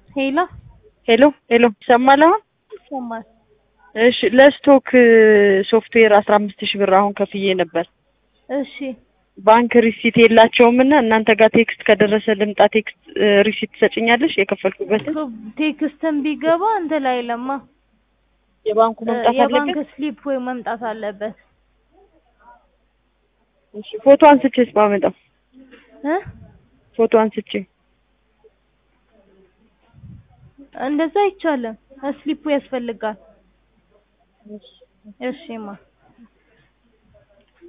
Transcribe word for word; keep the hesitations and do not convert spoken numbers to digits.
ሄሎ ሄሎ ሄሎ ይሰማል አሁን? ይሰማል። እሺ ለስቶክ ሶፍትዌር አስራ አምስት ሺህ ብር አሁን ከፍዬ ነበር። እሺ ባንክ ሪሲት የላቸውም እና እናንተ ጋር ቴክስት ከደረሰ ልምጣ ቴክስት ሪሲት ትሰጪኛለሽ የከፈልኩበትን? ቴክስትም ቢገባ አንተ ላይ ለማ የባንኩ መምጣት አለበት? የባንክ ስሊፕ ወይ መምጣት አለበት። እሺ ፎቶ አንስቼስ ባመጣው እ ፎቶ አንስቼ እንደዛ አይቻልም። ስሊፑ ያስፈልጋል። እሺማ